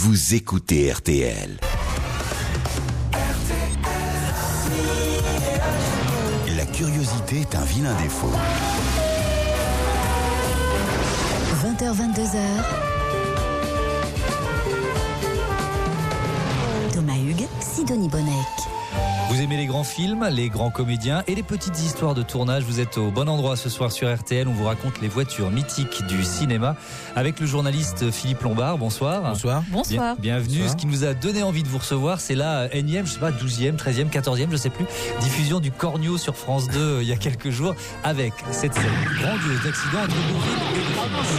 vous écoutez RTL. La curiosité est un vilain défaut. 20h, 22h. Thomas Hugues, Sidonie Bonnec. Vous aimez les grands films, les grands comédiens et les petites histoires de tournage. Vous êtes au bon endroit ce soir sur RTL. On vous raconte les voitures mythiques du cinéma avec le journaliste Philippe Lombard. Bonsoir. Bonsoir. Bonsoir. Bienvenue. Bonsoir. Ce qui nous a donné envie de vous recevoir, c'est la énième, je sais pas, 12e, 13e, 14e, je sais plus, diffusion du Cornio sur France 2 il y a quelques jours avec cette scène grandiose d'accident entre Bourvil et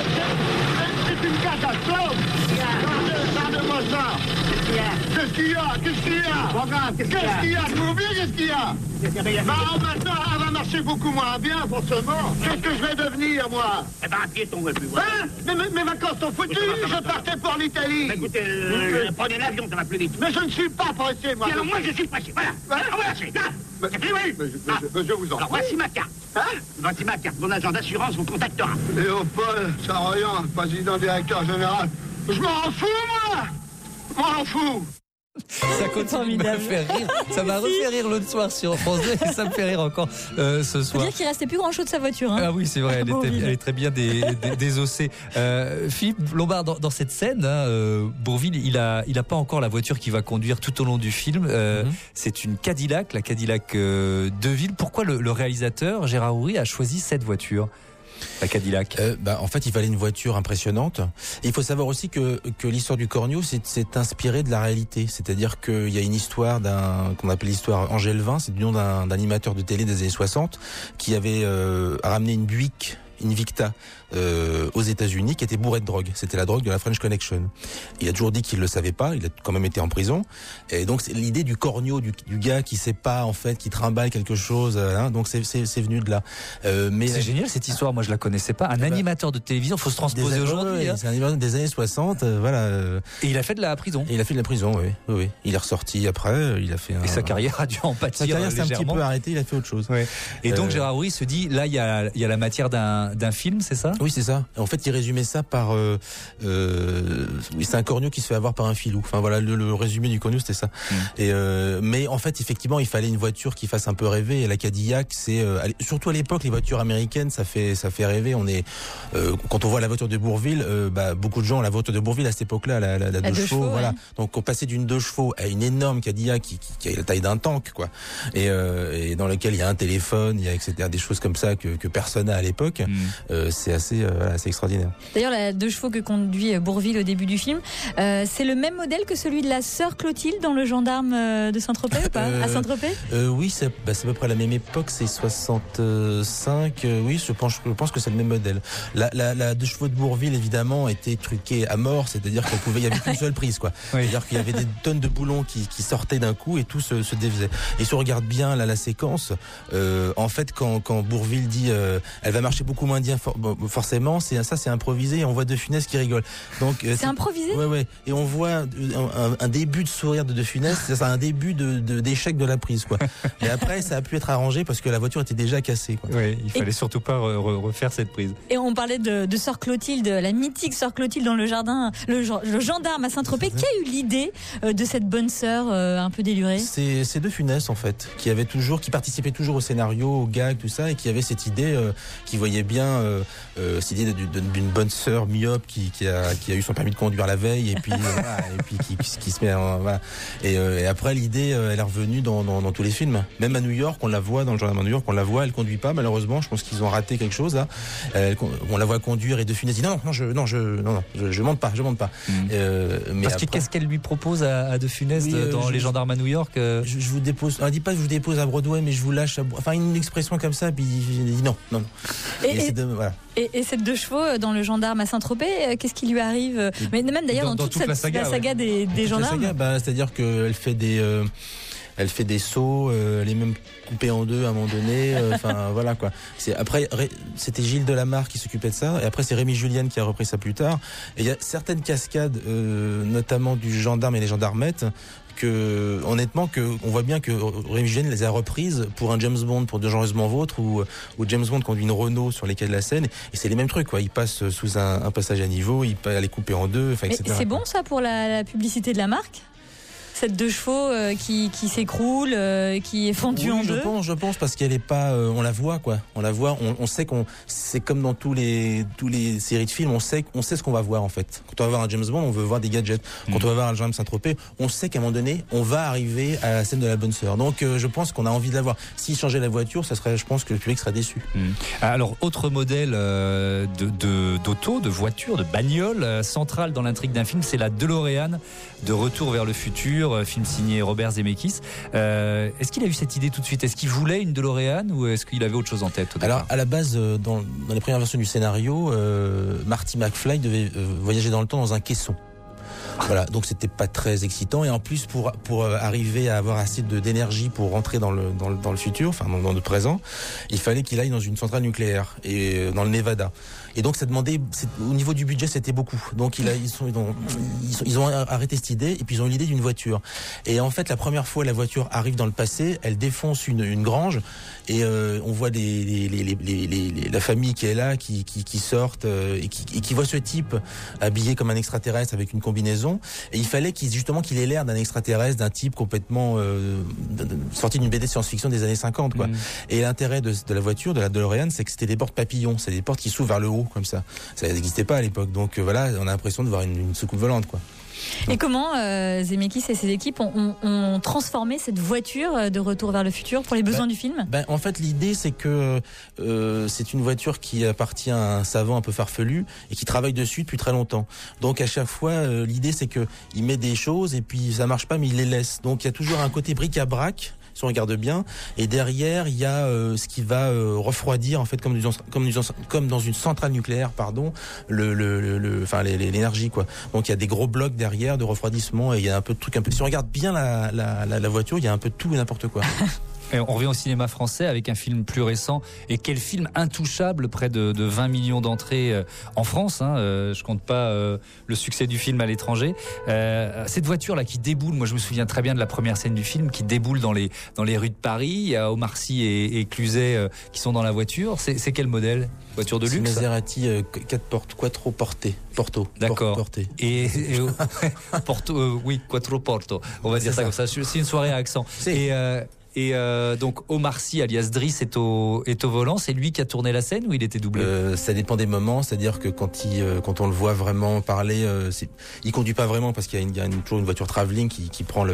le C'est une catastrophe. Regardez-moi ça. Qu'est-ce qu'il y a? Qu'est-ce qu'il y a? Regarde, qu'est-ce qu'il y a? Tu m'oublies, qu'est-ce qu'il y a? Bah, maintenant, elle va marcher beaucoup moins bien, forcément. Qu'est-ce que je vais devenir, moi? Eh ben, un piéton, ouais, plus voilà. Hein? Mais mes vacances sont foutues. Je partais pour l'Italie. Mais écoutez, prenez l'avion, ça va plus vite. Mais je ne suis pas pressé, moi. Et alors, moi, je suis pressé, voilà. Alors, voilà, c'est là. C'est pris, oui. Je vous en Alors, prie. voici ma carte. Hein? Voici ma carte. Mon agent d'assurance vous contactera. Léopold Saroyan, président directeur général. Je m'en fous, moi. M'en fous. Ça continue de me faire rire. Ça m'a refait rire l'autre soir sur France 2 et ça me fait rire encore ce Faut soir. dire qu'il restait plus grand chose de sa voiture. Hein. Ah oui, c'est vrai, Bourvil. elle est très bien désossée. Philippe Lombard, dans cette scène, Bourvil, il a pas encore la voiture qu'il va conduire tout au long du film. C'est une Cadillac, la Cadillac Deville. Pourquoi le réalisateur, Gérard Houry, a choisi cette voiture, la Cadillac? En fait, il fallait une voiture impressionnante. Et il faut savoir aussi que l'histoire du Cornio s'est inspirée de la réalité. C'est-à-dire qu'il y a une histoire qu'on appelle l'histoire Angèle-Vin, c'est du nom d'un animateur de télé des années 60 qui avait ramené une Buick Invicta aux États-Unis qui était bourrée de drogue. C'était la drogue de la French Connection. Il a toujours dit qu'il le savait pas. Il a quand même été en prison. Et donc c'est l'idée du Cornio, du gars qui sait pas en fait, qui trimballe quelque chose. Donc c'est venu de là. Mais C'est génial cette histoire. Moi je la connaissais pas. Un animateur de télévision, faut se transposer aujourd'hui. C'est un animateur des années 60. Et il a fait de la prison. Et il a fait de la prison. Oui. Il est ressorti après. Il a fait. Et sa carrière a dû en pâtir. Sa carrière s'est un petit légèrement. peu arrêtée. Il a fait autre chose. Ouais. Et donc Gérard Houry se dit, là il y a la matière d'un film, c'est ça? Oui, c'est ça. En fait, il résumait ça par c'est un Cornio qui se fait avoir par un filou. Enfin voilà, le résumé du Cornio, c'était ça. Et mais en fait, effectivement, il fallait une voiture qui fasse un peu rêver. Et la Cadillac, c'est surtout à l'époque, les voitures américaines, ça fait rêver. On est quand on voit la voiture de Bourvil, beaucoup de gens, la voiture de Bourvil à cette époque-là, la 2 chevaux, voilà. Ouais. Donc on passait d'une 2 chevaux à une énorme Cadillac qui a la taille d'un tank, quoi. Et dans lequel il y a un téléphone, il y a etc. des choses comme ça que personne n'a à l'époque. C'est assez extraordinaire. D'ailleurs, la 2 chevaux que conduit Bourvil au début du film, c'est le même modèle que celui de la sœur Clotilde dans Le Gendarme de Saint-Tropez ou pas? À Saint-Tropez? Oui, c'est à peu près la même époque, c'est 65. Oui, je pense que c'est le même modèle. La 2 chevaux de Bourvil, évidemment, était truquée à mort, c'est-à-dire il y avait qu'une seule prise, quoi. Oui. C'est-à-dire qu'il y avait des tonnes de boulons qui sortaient d'un coup et tout se défaisait. Et si on regarde bien la séquence, en fait, quand Bourvil dit elle va marcher beaucoup moins bien, forcément, c'est improvisé et on voit De Funès qui rigole. Donc c'est improvisé. Ouais. Et on voit un début de sourire de De Funès, c'est un début d'échec de la prise, quoi. Et après, ça a pu être arrangé parce que la voiture était déjà cassée, quoi. Oui, il fallait surtout pas refaire cette prise. Et on parlait de sœur Clotilde, la mythique sœur Clotilde dans le gendarme à Saint-Tropez. Qui a eu l'idée de cette bonne sœur un peu délurée? C'est De Funès, en fait, qui participait toujours au scénario, au gag, tout ça, et qui avait cette idée, qui voyait bien cette idée d'une bonne sœur myope qui a eu son permis de conduire la veille et puis qui se met voilà. Et après l'idée elle est revenue dans tous les films, même à New York on la voit, dans le Gendarme à New York on la voit, elle conduit pas malheureusement, je pense qu'ils ont raté quelque chose là. On la voit conduire et De Funès dit non je monte pas. Mais parce que qu'est-ce qu'elle lui propose à De Funès dans Les Gendarmes à New York? Je vous dépose, on dit pas que je vous dépose à Broadway mais je vous lâche enfin une expression comme ça, puis il dit non. Voilà. Et cette 2 chevaux dans Le Gendarme à Saint-Tropez, qu'est-ce qui lui arrive? Mais même d'ailleurs dans toute la saga des gendarmes. C'est-à-dire qu'elle fait Elle fait des sauts, elle est même coupée en deux à un moment donné. Enfin voilà quoi. Après c'était Gilles Delamarre qui s'occupait de ça, et après c'est Rémi Julien qui a repris ça plus tard. Et il y a certaines cascades, notamment du gendarme et les gendarmettes, que honnêtement on voit bien que Rémi Julien les a reprises pour un James Bond, pour De Dangereusement Vôtre, où James Bond conduit une Renault sur les quais de la Seine, et c'est les mêmes trucs quoi. Il passe sous un passage à niveau, il peut aller couper en deux, Mais etc. c'est bon ça pour la publicité de la marque, cette 2 chevaux qui s'écroule, qui est fendue en deux. Je pense parce qu'elle est pas, on la voit quoi. On la voit, on sait c'est comme dans tous les séries de films, on sait ce qu'on va voir en fait. Quand on va voir un James Bond, on veut voir des gadgets. Quand on va voir un Jean de Saint-Tropez, on sait qu'à un moment donné, on va arriver à la scène de la bonne sœur. Donc je pense qu'on a envie de la voir. S'il changeait la voiture, je pense que le public serait déçu. Alors autre modèle d'auto, de voiture, de bagnole centrale dans l'intrigue d'un film, c'est la DeLorean de Retour vers le futur. Film signé Robert Zemeckis. Est-ce qu'il a eu cette idée tout de suite? Est-ce qu'il voulait une DeLorean ou est-ce qu'il avait autre chose en tête au départ? Alors à la base, dans les premières versions du scénario, Marty McFly devait voyager dans le temps dans un caisson. Voilà, donc c'était pas très excitant, et en plus pour arriver à avoir assez d'énergie pour rentrer dans le futur, enfin dans le présent, il fallait qu'il aille dans une centrale nucléaire et dans le Nevada. Et donc ça demandait, au niveau du budget, c'était beaucoup. Donc ils ont arrêté cette idée, et puis ils ont eu l'idée d'une voiture. Et en fait, la première fois, la voiture arrive dans le passé, elle défonce une grange, et on voit la famille qui est là, qui sortent et qui voit ce type habillé comme un extraterrestre avec une combinaison. Et il fallait qu'il ait l'air d'un extraterrestre, d'un type complètement sorti d'une BD science-fiction des années 50 quoi. Et l'intérêt de la voiture, de la DeLorean, c'est que c'était des portes papillons, c'est des portes qui s'ouvrent vers le haut comme ça n'existait pas à l'époque, donc voilà, on a l'impression de voir une soucoupe volante quoi. Et comment Zemeckis et ses équipes ont transformé cette voiture de Retour vers le futur pour les besoins du film? En fait, l'idée, c'est que c'est une voiture qui appartient à un savant un peu farfelu et qui travaille dessus depuis très longtemps. Donc, à chaque fois, l'idée, c'est que il met des choses et puis ça marche pas, mais il les laisse. Donc, il y a toujours un côté bric-à-brac, si on regarde bien, et derrière il y a ce qui va refroidir en fait comme dans une centrale nucléaire, pardon, l'énergie quoi. Donc il y a des gros blocs derrière de refroidissement, et il y a un peu de trucs, si on regarde bien la voiture, il y a un peu de tout et n'importe quoi. Et on revient au cinéma français avec un film plus récent. Et quel film intouchable, près de 20 millions d'entrées en France. Je compte pas le succès du film à l'étranger. Cette voiture-là qui déboule, moi je me souviens très bien de la première scène du film, qui déboule dans les rues de Paris. Il y a Omar Sy et Cluzet qui sont dans la voiture. C'est quel modèle? Voiture de luxe? Maserati 4 portes, Quattro Porto. D'accord. Porté. Et Porto, oui, Quattro Porto. On va dire ça comme ça. C'est une soirée à accent. Et donc Omar Sy alias Driss est au volant. C'est lui qui a tourné la scène ou il était doublé? Ça dépend des moments, c'est-à-dire que quand on le voit vraiment parler, il conduit pas vraiment parce qu'il y a toujours une voiture travelling qui prend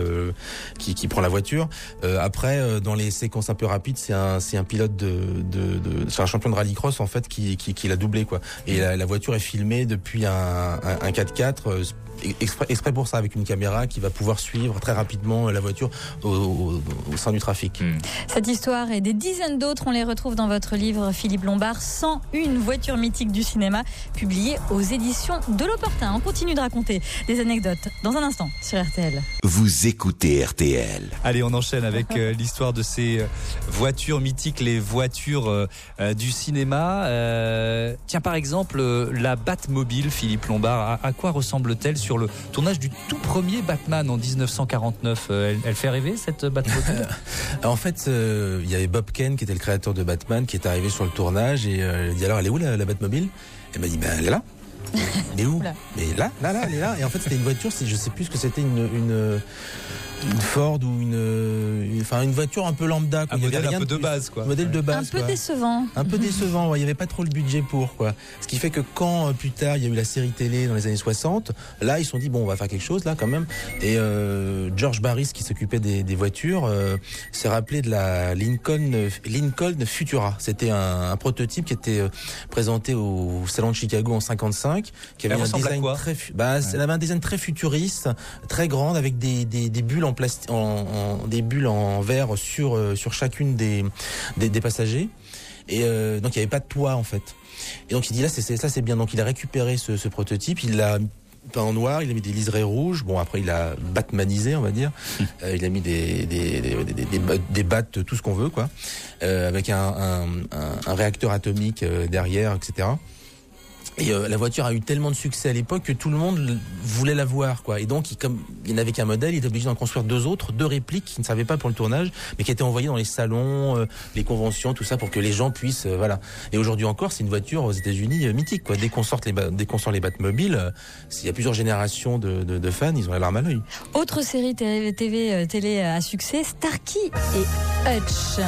la voiture. Après, dans les séquences un peu rapides, c'est un pilote c'est un champion de rallycross en fait qui l'a doublé quoi. Et la voiture est filmée depuis un 4x4. Exprès pour ça, avec une caméra qui va pouvoir suivre très rapidement la voiture au sein du trafic. Cette histoire et des dizaines d'autres, on les retrouve dans votre livre, Philippe Lombard, 101 voitures mythiques du cinéma, publié aux éditions de l'Opportun. On continue de raconter des anecdotes dans un instant sur RTL. Vous écoutez RTL. Allez, on enchaîne avec l'histoire de ces voitures mythiques, les voitures du cinéma. Tiens, par exemple, la Batmobile, Philippe Lombard, à quoi ressemble-t-elle sur le tournage du tout premier Batman en 1949? Elle fait rêver, cette Batmobile? En fait, il y avait Bob Kane qui était le créateur de Batman qui est arrivé sur le tournage et il dit alors elle est où la Batmobile? Elle m'a dit elle est là. Elle est où? Mais là, elle est là. Et en fait c'était une voiture, je sais plus ce que c'était, une Ford ou une voiture un peu lambda quoi. Un modèle un peu de base quoi. Modèle de base. Un peu décevant. Un peu décevant, ouais. Il n'y avait pas trop le budget pour quoi. Ce qui fait que quand plus tard il y a eu la série télé dans les années 60, là ils se sont dit bon on va faire quelque chose là quand même. Et George Barris qui s'occupait des voitures s'est rappelé de la Lincoln Futura. C'était un prototype qui était présenté au salon de Chicago en 55, qui avait un design elle avait un design très futuriste, très grande avec des bulles des bulles en verre sur chacune des passagers, et donc il n'y avait pas de toit en fait. Et donc il dit là ça c'est bien. Donc il a récupéré ce prototype, il l'a peint en noir, il a mis des liserés rouges. Bon, après, il a batmanisé, on va dire. Il a mis des battes, tout ce qu'on veut, quoi. Avec un réacteur atomique derrière, etc. Et la voiture a eu tellement de succès à l'époque que tout le monde voulait la voir, quoi. Et donc, comme il n'avait qu'un modèle, il était obligé d'en construire 2 autres, 2 répliques qui ne servaient pas pour le tournage, mais qui étaient envoyées dans les salons, les conventions, tout ça, pour que les gens puissent, voilà. Et aujourd'hui encore, c'est une voiture aux États-Unis mythique, quoi. Dès qu'on sort les Batmobiles, il y a plusieurs générations de fans, ils ont la larme à l'œil. Autre série télé à succès, Starkey et Hutch.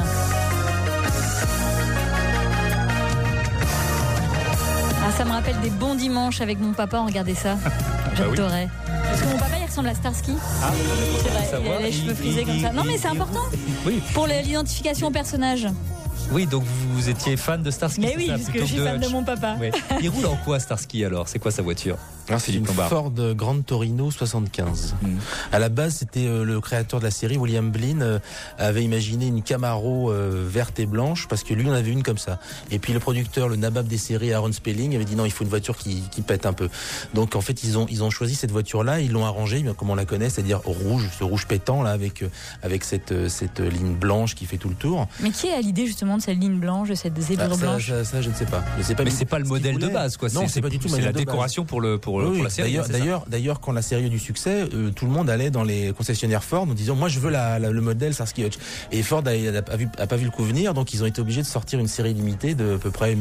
Ah, ça me rappelle des bons dimanches avec mon papa, on regardait ça. J'adorais. Parce que mon papa, il ressemble à Starsky. Ah, c'est vrai, il a les cheveux frisés comme ça. Non, mais c'est important. Oui. Pour l'identification au personnage. Oui, donc vous étiez fan de Starsky. Mais oui, parce que je suis fan de mon papa. Oui. Il roule en quoi, Starsky, alors? C'est quoi sa voiture? C'est une Ford Grand Torino 75. À la base, c'était le créateur de la série, William Blinn, avait imaginé une Camaro verte et blanche, parce que lui, on avait une comme ça. Et puis le producteur, le nabab des séries, Aaron Spelling, avait dit non, il faut une voiture qui pète un peu. Donc en fait, ils ont choisi cette voiture-là, ils l'ont arrangée, comme on la connaît, c'est-à-dire rouge, ce rouge pétant là, avec cette ligne blanche qui fait tout le tour. Mais qui est à l'idée justement de cette ligne blanche, de cette zèbre blanche? Ça, je ne sais pas. Mais c'est pas le modèle de base, quoi. Non, c'est pas du tout. C'est la décoration pour la série. D'ailleurs, quand la série a eu du succès, tout le monde allait dans les concessionnaires Ford en disant moi je veux le modèle Starsky Hutch. Et Ford a pas vu le coup venir, donc ils ont été obligés de sortir une série limitée de à peu près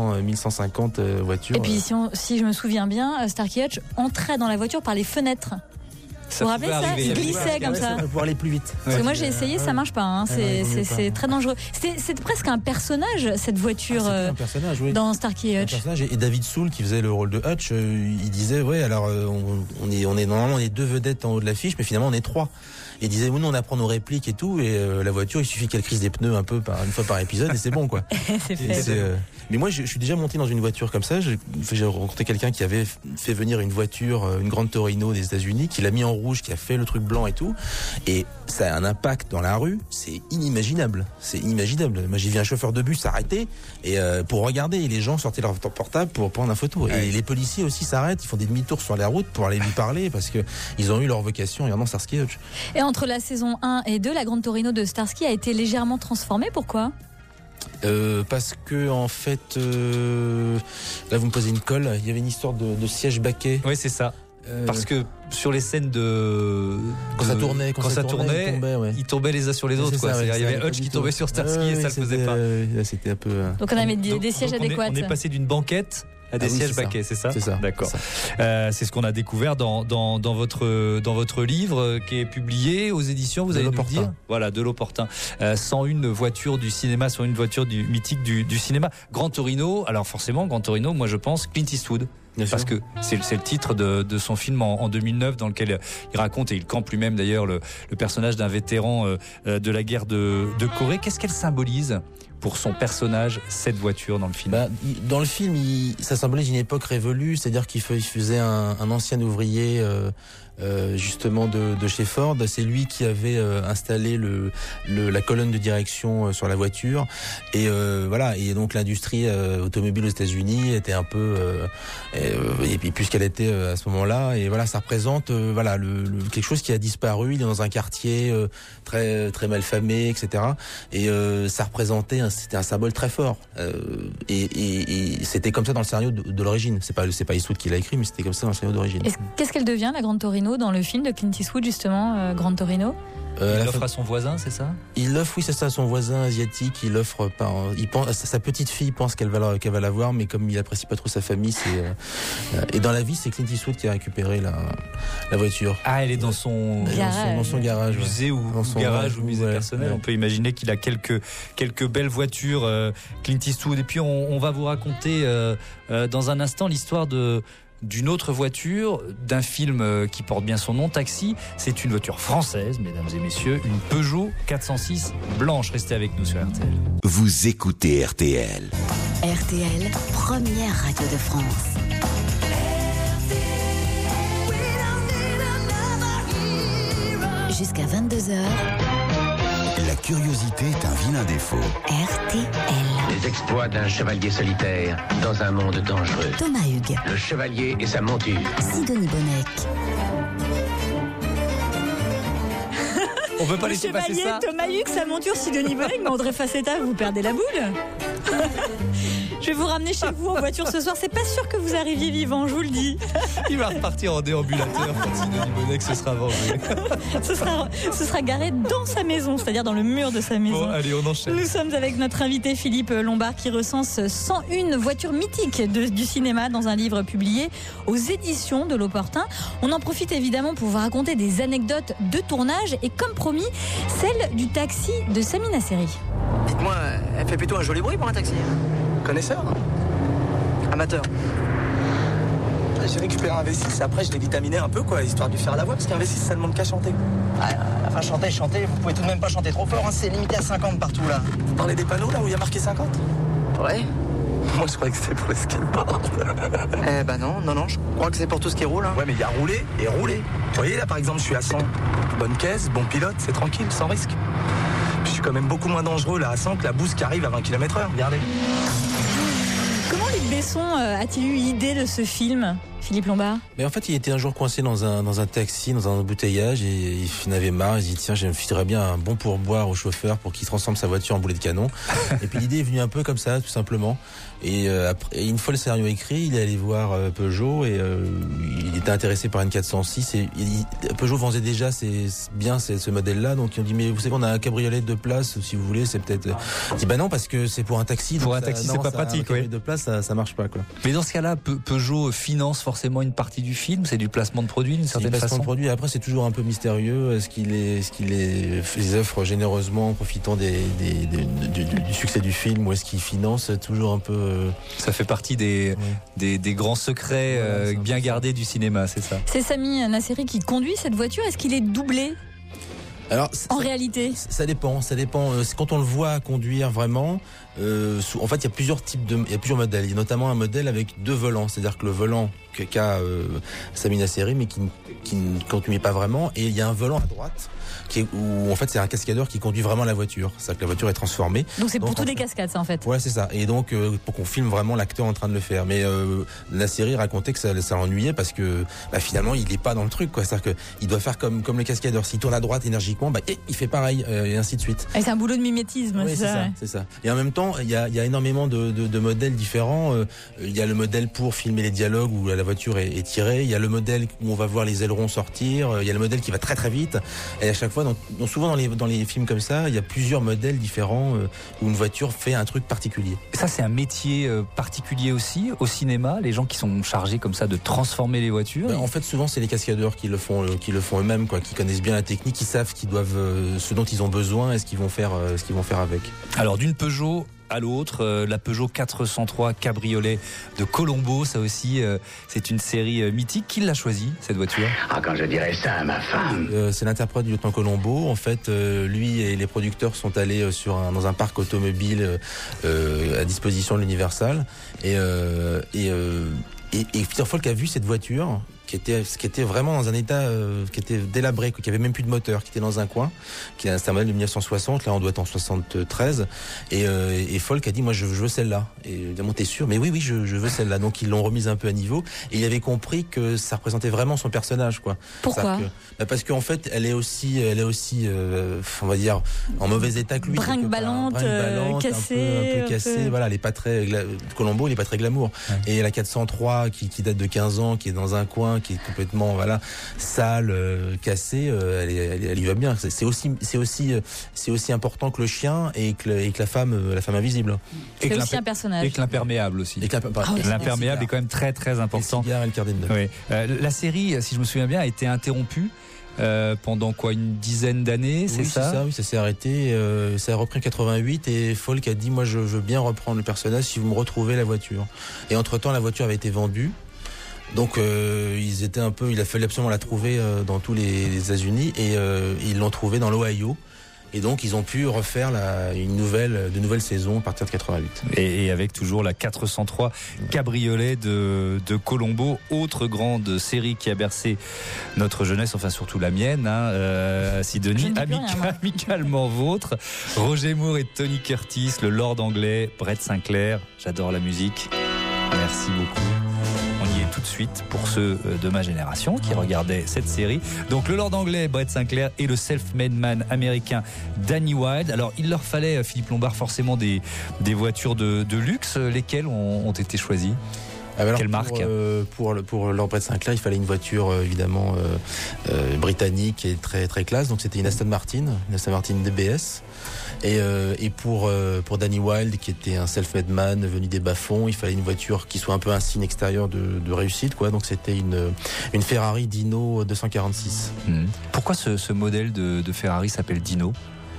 1150 voitures. Et puis si je me souviens bien, Starsky Hutch entrait dans la voiture par les fenêtres. Vous vous rappelez ça? Il glissait comme ça. Pour aller plus vite. Parce que moi j'ai essayé, ça marche pas. Hein. C'est très dangereux. C'est presque un personnage, cette voiture, un personnage, oui. dans Starkey Hutch. Et David Soul, qui faisait le rôle de Hutch, il disait alors on est normalement on est 2 vedettes en haut de l'affiche, mais finalement on est 3. Il disait nous on apprend nos répliques et tout, et la voiture il suffit qu'elle crisse des pneus un peu une fois par épisode et c'est bon, quoi. C'est fait. Mais moi je suis déjà monté dans une voiture comme ça. J'ai rencontré quelqu'un qui avait fait venir une voiture, une Grande Torino des États-Unis, qui l'a mis en rouge, qui a fait le truc blanc et tout, et ça a un impact dans la rue, c'est inimaginable. Moi j'ai vu un chauffeur de bus s'arrêter et pour regarder, et les gens sortaient leur portable pour prendre une photo. Et les policiers aussi s'arrêtent, ils font des demi-tours sur la route pour aller lui parler, parce que ils ont eu leur vocation regardant Starsky Hutch. Et entre la saison 1 et 2, la Grande Torino de Starsky a été légèrement transformée. Pourquoi? Parce que en fait, là vous me posez une colle. Il y avait une histoire de siège baquet. Oui, c'est ça. Parce que sur les scènes quand ça tournait, ils tombaient les uns sur les autres, quoi. Ça, il y avait Hutch qui tombait sur Starsky et ça le faisait pas. C'était un peu. Donc on avait des sièges adéquats. On est passé d'une banquette à des sièges baquets, c'est ça? C'est ça. D'accord. C'est ce qu'on a découvert dans votre livre qui est publié aux éditions, vous allez nous dire. Voilà, de l'Opportun. 101 voitures du cinéma, 101 voitures mythiques du cinéma. Grand Torino, alors forcément, Grand Torino, moi je pense Clint Eastwood. Parce que c'est le titre de son film en 2009, dans lequel il raconte, et il campe lui-même d'ailleurs, le personnage d'un vétéran de la guerre de Corée. Qu'est-ce qu'elle symbolise pour son personnage, cette voiture, dans le film? Dans le film, ça symbolise une époque révolue, c'est-à-dire qu'il faisait un ancien ouvrier justement de chez Ford. C'est lui qui avait installé la colonne de direction sur la voiture, et voilà. Et donc l'industrie automobile aux États-Unis était un peu et puis puisqu'elle était à ce moment-là, et voilà, ça représente quelque chose qui a disparu. Il est dans un quartier très très mal famé, etc. Et ça représentait c'était un symbole très fort, et c'était comme ça dans le scénario de l'origine. C'est pas Eastwood qui l'a écrit, mais c'était comme ça dans le scénario d'origine. Qu'est-ce qu'elle devient, la Grande Torino, dans le film de Clint Eastwood, justement, Grande Torino? Il l'offre à son voisin, c'est ça? Il l'offre, oui, c'est ça, à son voisin asiatique. Il l'offre sa petite fille pense qu'elle va l'avoir, mais comme il apprécie pas trop sa famille, et dans la vie, c'est Clint Eastwood qui a récupéré la voiture. Ah, elle est dans son garage, musée, ou garage ou musée personnel. Ouais. On peut imaginer qu'il a quelques belles voitures, Clint Eastwood. Et puis on va vous raconter dans un instant l'histoire d'une autre voiture, d'un film qui porte bien son nom, Taxi. C'est une voiture française, mesdames et messieurs, une Peugeot 406 blanche. Restez avec nous sur RTL. Vous écoutez RTL. RTL, première radio de France. Jusqu'à 22h, La curiosité est un vilain défaut. RTL. Les exploits d'un chevalier solitaire dans un monde dangereux. Thomas Hugues. Le chevalier et sa monture. Sidonie Bonnec. On peut pas laisser passer ça. Thomas Hugues, sa monture, Sidonie Bonnec, mais André Facetta, vous perdez la boule. Je vais vous ramener chez vous en voiture ce soir. C'est pas sûr que vous arriviez vivant, je vous le dis. Il va repartir en déambulateur quand Sidonie Bonnec se sera vengé. Ce sera garé dans sa maison, c'est-à-dire dans le mur de sa maison. Bon, allez, on enchaîne. Nous sommes avec notre invité Philippe Lombard qui recense 101 voitures mythiques du cinéma dans un livre publié aux éditions de l'Opportun. On en profite évidemment pour vous raconter des anecdotes de tournage et comme promis, celle du taxi de Sami Nasseri. Dites-moi, elle fait plutôt un joli bruit pour un taxi. Connaisseur? Amateur. J'ai récupéré un V6 et après je l'ai vitaminé un peu quoi, histoire de lui faire la voix, parce qu'un V6 ça demande qu'à chanter. Enfin chanter, vous pouvez tout de même pas chanter trop fort, hein, c'est limité à 50 partout là. Vous parlez des panneaux là où il y a marqué 50? Ouais. Moi je croyais que c'était pour les skateboards. Eh ben non, je crois que c'est pour tout ce qui roule. Hein. Ouais mais il y a roulé et roulé. Vous voyez là par exemple je suis à 100. Bonne caisse, bon pilote, c'est tranquille, sans risque. Puis je suis quand même beaucoup moins dangereux là à 100 que la bouse qui arrive à 20 km/h, regardez. Comment Luc Besson a-t-il eu l'idée de ce film, Philippe Lombard? Mais en fait, il était un jour coincé dans un taxi, dans un embouteillage, et il en avait marre. Il se dit tiens, je me filerais bien un bon pourboire au chauffeur pour qu'il transforme sa voiture en boulet de canon. Et puis l'idée est venue un peu comme ça, tout simplement. Et une fois le scénario écrit, il est allé voir Peugeot et il était intéressé par une 406. Et Peugeot vendait déjà ce modèle-là, donc ils ont dit mais vous savez on a un cabriolet de place si vous voulez, c'est peut-être. Il dit bah non parce que c'est pour un taxi. Pour un taxi, c'est pas pratique, oui. De place, ça marche pas quoi. Mais dans ce cas-là, Peugeot finance forcément une partie du film. C'est du placement de produit d'une certaine façon. Placement de produit. Après, c'est toujours un peu mystérieux. Est-ce qu'il les offre généreusement en profitant du succès du film, ou est-ce qu'il finance toujours un peu? Ça fait partie des grands secrets bien gardés du cinéma, c'est ça. C'est Sami Nasseri qui conduit cette voiture. Est-ce qu'il est doublé? Alors, en réalité, ça dépend. Quand on le voit conduire vraiment, en fait, il y a plusieurs modèles. Il y a notamment un modèle avec 2 volants, c'est-à-dire que le volant qu'a Sami Nasseri, mais qui ne conduit pas vraiment, et il y a un volant à droite où en fait c'est un cascadeur qui conduit vraiment la voiture. C'est-à-dire que la voiture est transformée. Donc c'est pour tous les cascades, ça en fait. Ouais, c'est ça. Et donc pour qu'on filme vraiment l'acteur en train de le faire. Mais Nasseri racontait que ça l'ennuyait parce que finalement il est pas dans le truc quoi. C'est-à-dire que il doit faire comme le cascadeur. S'il tourne à droite énergiquement, il fait pareil et ainsi de suite. Et c'est un boulot de mimétisme. Oui, c'est ça. Et en même temps, il y a énormément de modèles différents. Il y a le modèle pour filmer les dialogues où la voiture est tirée. Il y a le modèle où on va voir les ailerons sortir. Il y a le modèle qui va très très vite. Et à chaque fois, souvent dans les films comme ça, il y a plusieurs modèles différents où une voiture fait un truc particulier. Et ça, c'est un métier particulier aussi au cinéma. Les gens qui sont chargés comme ça de transformer les voitures. En fait, souvent, c'est les cascadeurs qui le font eux-mêmes, quoi, qui connaissent bien la technique, qui savent ce dont ils ont besoin et ce qu'ils vont faire avec. Alors, d'une Peugeot à l'autre, la Peugeot 403 Cabriolet de Colombo, ça aussi, c'est une série mythique. Qui l'a choisi, cette voiture? Quand je dirais ça à ma femme. C'est l'interprète du lieutenant Colombo. En fait, lui et les producteurs sont allés dans un parc automobile à disposition de l'Universal. Et Peter Falk a vu cette voiture qui était vraiment dans un état qui était délabré, qui avait même plus de moteur, qui était dans un coin, c'est un modèle de 1960, là on doit être en 73, et Falk a dit moi je veux celle-là, et évidemment t'es sûr, mais oui je veux celle-là, donc ils l'ont remise un peu à niveau, et il avait compris que ça représentait vraiment son personnage quoi. Pourquoi? Parce qu'en fait elle est aussi on va dire en mauvais état que lui, brinque-ballante, cassée, un peu cassée, voilà, elle est pas très Colombo, il est pas très glamour, ouais. Et la 403 qui date de 15 ans, qui est dans un coin, qui est complètement sale, cassée, elle y va bien. C'est aussi important que le chien et que la femme invisible. C'est aussi un personnage. Et que l'imperméable aussi. L'imperméable est quand même très très important. Le cigare et le carnet de oui. La série, si je me souviens bien, a été interrompue pendant une dizaine d'années, c'est ça? Oui, ça s'est arrêté. Ça a repris en 88 et Falk a dit moi je veux bien reprendre le personnage si vous me retrouvez la voiture. Et entre-temps la voiture avait été vendue. Donc il a fallu absolument la trouver dans tous les États-Unis et ils l'ont trouvée dans l'Ohio. Et donc, ils ont pu refaire de nouvelles saisons à partir de 88. Et avec toujours la 403 Cabriolet de Colombo, autre grande série qui a bercé notre jeunesse, enfin surtout la mienne, Sidonie, amicalement vôtre. Roger Moore et Tony Curtis, le Lord anglais, Brett Sinclair, j'adore la musique. Merci beaucoup. On y est tout de suite pour ceux de ma génération qui regardaient cette série. Donc le Lord anglais, Brett Sinclair, et le self-made man américain Danny Wilde. Alors il leur fallait, Philippe Lombard, forcément des voitures de luxe. Lesquelles ont été choisies ? Alors, quelle marque ? Pour Lord Brett Sinclair, il fallait une voiture évidemment britannique et très très classe. Donc c'était une Aston Martin DBS. Et pour Danny Wilde, qui était un self-made man venu des bas-fonds, il fallait une voiture qui soit un peu un signe extérieur de réussite, quoi. Donc c'était une Ferrari Dino 246. Pourquoi ce modèle de Ferrari s'appelle Dino ?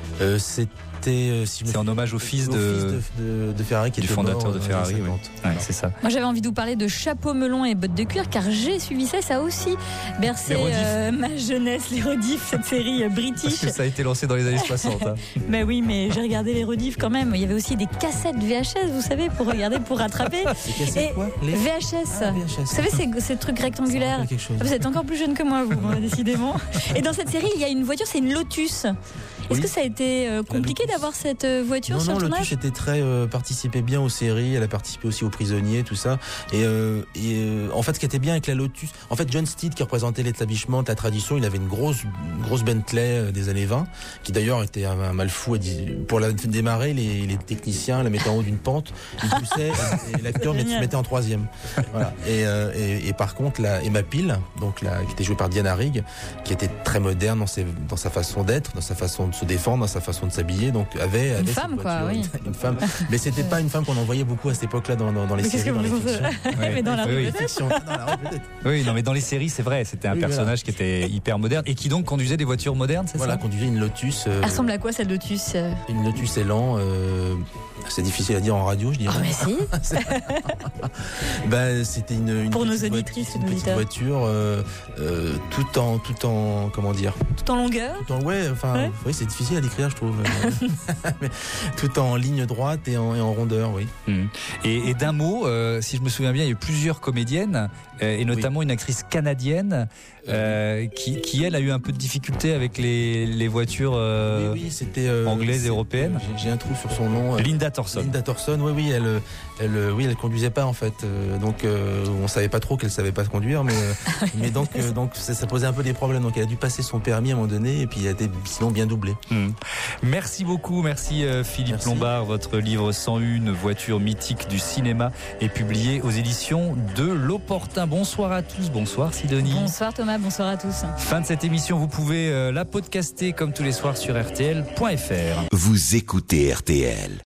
C'est en hommage au fils de Ferrari, qui du était fondateur mort, de Ferrari. Oui. Ouais, c'est ça. Moi, j'avais envie de vous parler de chapeau melon et bottes de cuir, car j'ai suivi ça. Ça a aussi bercé ma jeunesse, les rediffs, cette série british. Parce que ça a été lancé dans les années 60. Ben oui, mais j'ai regardé les rediffs quand même. Il y avait aussi des cassettes VHS, vous savez, pour regarder, pour rattraper. Les cassettes quoi ? Les VHS. Vous savez, ces trucs rectangulaires. Vous êtes encore plus jeune que moi, vous, décidément. Et dans cette série, il y a une voiture, c'est une Lotus. Est-ce que ça a été compliqué d'avoir cette voiture sur le tournage ? Lotus était participait bien aux séries, elle a participé aussi aux Prisonniers, tout ça. Et en fait, ce qui était bien avec la Lotus, en fait, John Steed, qui représentait l'établissement, la tradition, il avait une grosse Bentley des années 20, qui d'ailleurs était un mal fou. Pour la démarrer, les techniciens la mettaient en haut d'une pente, ils poussaient, et l'acteur se mettait en troisième. Voilà. Et par contre, Emma Peel, qui était jouée par Diana Rigg, qui était très moderne dans sa façon d'être, dans sa façon de se défendre, dans sa façon de s'habiller, donc avait une femme, quoi, oui. Une femme, mais c'était pas une femme qu'on en voyait beaucoup à cette époque-là dans les séries, dans les fictions. Mais dans la rue, peut-être. Oui, non, mais dans les séries, c'est vrai, c'était un personnage qui était hyper moderne et qui donc conduisait des voitures modernes, c'est ça ? Voilà, conduisait une Lotus. Elle ressemble à quoi, cette Lotus ? Une Lotus Elan. C'est difficile à dire en radio, je dirais. Ah, mais si. C'était une pour nos auditrices, une petite voiture, tout en comment dire ? Tout en longueur. Oui, c'est difficile à décrire, je trouve. Mais tout en ligne droite et en rondeur, oui. Et d'un mot, si je me souviens bien, il y a eu plusieurs comédiennes, et notamment une actrice canadienne qui elle a eu un peu de difficulté avec les voitures c'était anglaises et européennes. J'ai un trou sur son nom. Linda Thorson. Elle conduisait pas en fait. Donc on savait pas trop qu'elle savait pas conduire, mais donc ça posait un peu des problèmes. Donc elle a dû passer son permis à un moment donné et puis elle a été sinon bien doublée. Merci beaucoup, merci Philippe Lombard. Votre livre 101 voitures mythiques du cinéma est publié aux éditions de L'Opportun. Bonsoir à tous, bonsoir Sidonie. Bonsoir Thomas, bonsoir à tous. Fin de cette émission, vous pouvez la podcaster comme tous les soirs sur rtl.fr. Vous écoutez RTL.